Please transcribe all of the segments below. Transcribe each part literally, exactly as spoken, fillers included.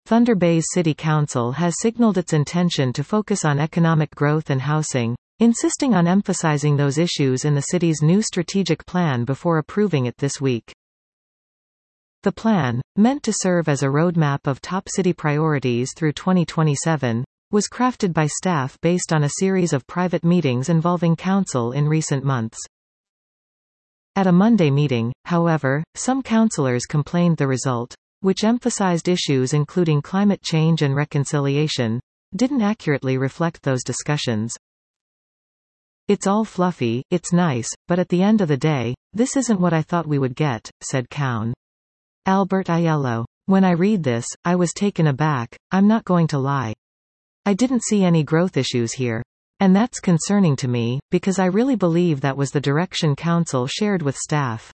Thunder Bay's City Council has signaled its intention to focus on economic growth and housing, insisting on emphasizing those issues in the city's new strategic plan before approving it this week. The plan, meant to serve as a roadmap of top city priorities through twenty twenty-seven, was crafted by staff based on a series of private meetings involving council in recent months. At a Monday meeting, however, some councillors complained the result, which emphasized issues including climate change and reconciliation, didn't accurately reflect those discussions. "It's all fluffy, it's nice, but at the end of the day, this isn't what I thought we would get," said Count Albert Aiello. "When I read this, I was taken aback, I'm not going to lie. I didn't see any growth issues here. And that's concerning to me, because I really believe that was the direction council shared with staff."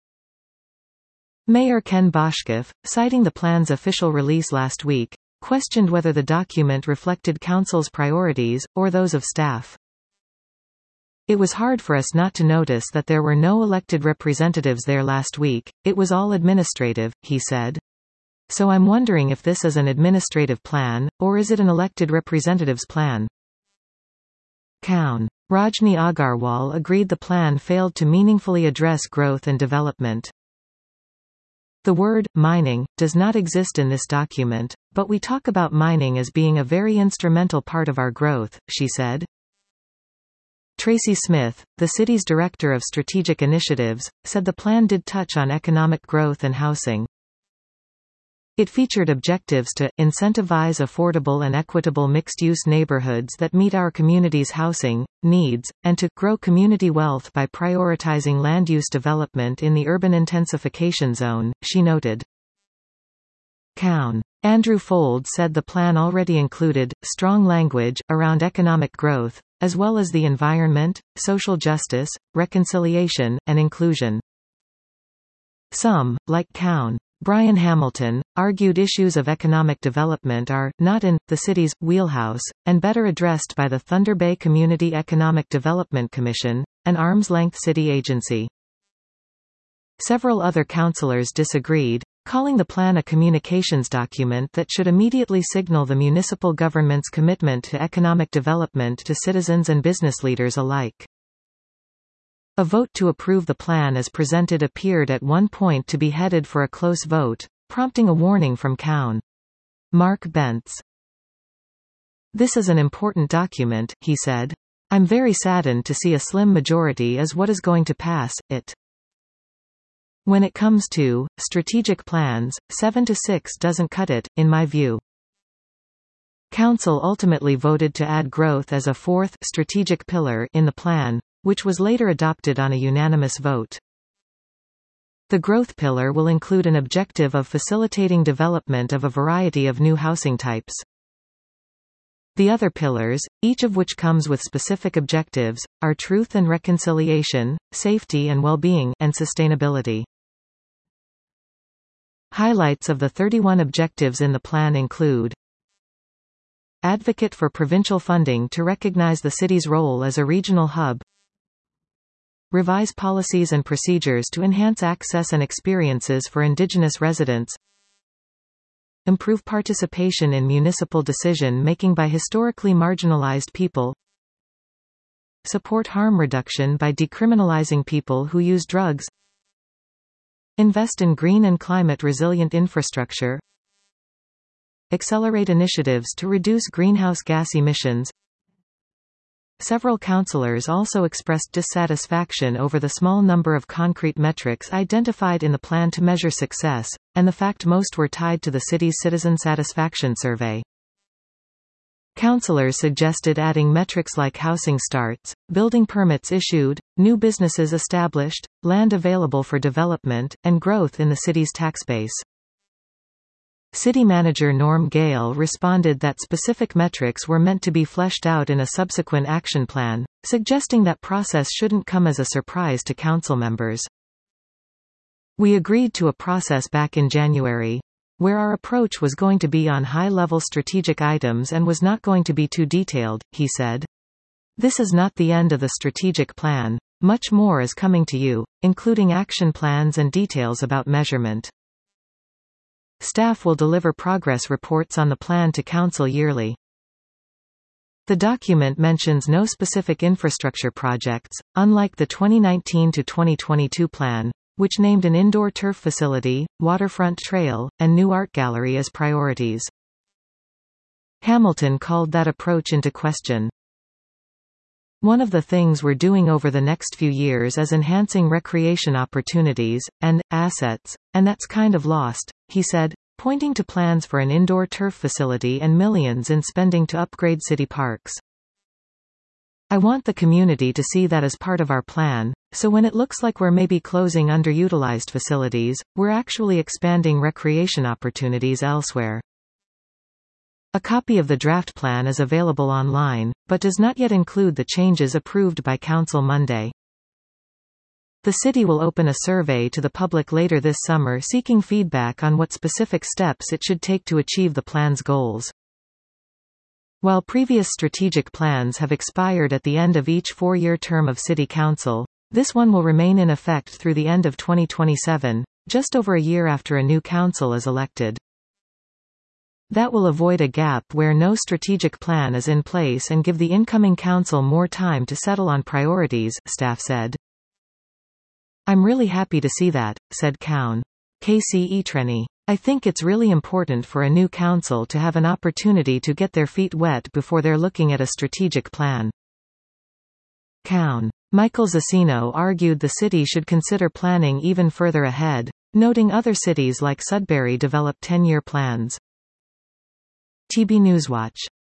Mayor Ken Boshkoff, citing the plan's official release last week, questioned whether the document reflected council's priorities, or those of staff. "It was hard for us not to notice that there were no elected representatives there last week, it was all administrative," he said. "So I'm wondering if this is an administrative plan, or is it an elected representatives plan?" Count Rajni Agarwal agreed the plan failed to meaningfully address growth and development. "The word, mining, does not exist in this document, but we talk about mining as being a very instrumental part of our growth," she said. Tracy Smith, the city's director of strategic initiatives, said the plan did touch on economic growth and housing. It featured objectives to incentivize affordable and equitable mixed-use neighborhoods that meet our community's housing needs, and to grow community wealth by prioritizing land use development in the urban intensification zone, she noted. Count Andrew Fold said the plan already included strong language around economic growth, as well as the environment, social justice, reconciliation, and inclusion. Some, like Count Brian Hamilton, argued issues of economic development are not in the city's wheelhouse, and better addressed by the Thunder Bay Community Economic Development Commission, an arm's-length city agency. Several other councillors disagreed, calling the plan a communications document that should immediately signal the municipal government's commitment to economic development to citizens and business leaders alike. A vote to approve the plan as presented appeared at one point to be headed for a close vote, prompting a warning from Count Mark Bentz. "This is an important document," he said. "I'm very saddened to see a slim majority is what is going to pass it. When it comes to strategic plans, seven to six doesn't cut it, in my view." Council ultimately voted to add growth as a fourth strategic pillar in the plan, which was later adopted on a unanimous vote. The growth pillar will include an objective of facilitating development of a variety of new housing types. The other pillars, each of which comes with specific objectives, are truth and reconciliation, safety and well-being, and sustainability. Highlights of the thirty-one objectives in the plan include: advocate for provincial funding to recognize the city's role as a regional hub, revise policies and procedures to enhance access and experiences for Indigenous residents, improve participation in municipal decision-making by historically marginalized people, support harm reduction by decriminalizing people who use drugs, invest in green and climate-resilient infrastructure, accelerate initiatives to reduce greenhouse gas emissions. Several councillors also expressed dissatisfaction over the small number of concrete metrics identified in the plan to measure success, and the fact most were tied to the city's citizen satisfaction survey. Councillors suggested adding metrics like housing starts, building permits issued, new businesses established, land available for development, and growth in the city's tax base. City Manager Norm Gale responded that specific metrics were meant to be fleshed out in a subsequent action plan, suggesting that process shouldn't come as a surprise to council members. "We agreed to a process back in January, where our approach was going to be on high-level strategic items and was not going to be too detailed," he said. "This is not the end of the strategic plan. Much more is coming to you, including action plans and details about measurement." Staff will deliver progress reports on the plan to Council yearly. The document mentions no specific infrastructure projects, unlike the twenty nineteen to twenty twenty-two plan, which named an indoor turf facility, waterfront trail, and new art gallery as priorities. Hamilton called that approach into question. One of the things we're doing over the next few years is enhancing recreation opportunities, and, assets, and that's kind of lost, he said, pointing to plans for an indoor turf facility and millions in spending to upgrade city parks. I want the community to see that as part of our plan, so when it looks like we're maybe closing underutilized facilities, we're actually expanding recreation opportunities elsewhere. A copy of the draft plan is available online, but does not yet include the changes approved by Council Monday. The city will open a survey to the public later this summer seeking feedback on what specific steps it should take to achieve the plan's goals. While previous strategic plans have expired at the end of each four-year term of City Council, this one will remain in effect through the end of twenty twenty-seven, just over a year after a new council is elected. That will avoid a gap where no strategic plan is in place and give the incoming council more time to settle on priorities, staff said. I'm really happy to see that, said Cown. K C Etrenny. I think it's really important for a new council to have an opportunity to get their feet wet before they're looking at a strategic plan. Cown. Michael Zacino argued the city should consider planning even further ahead, noting other cities like Sudbury develop ten-year plans. T B Newswatch.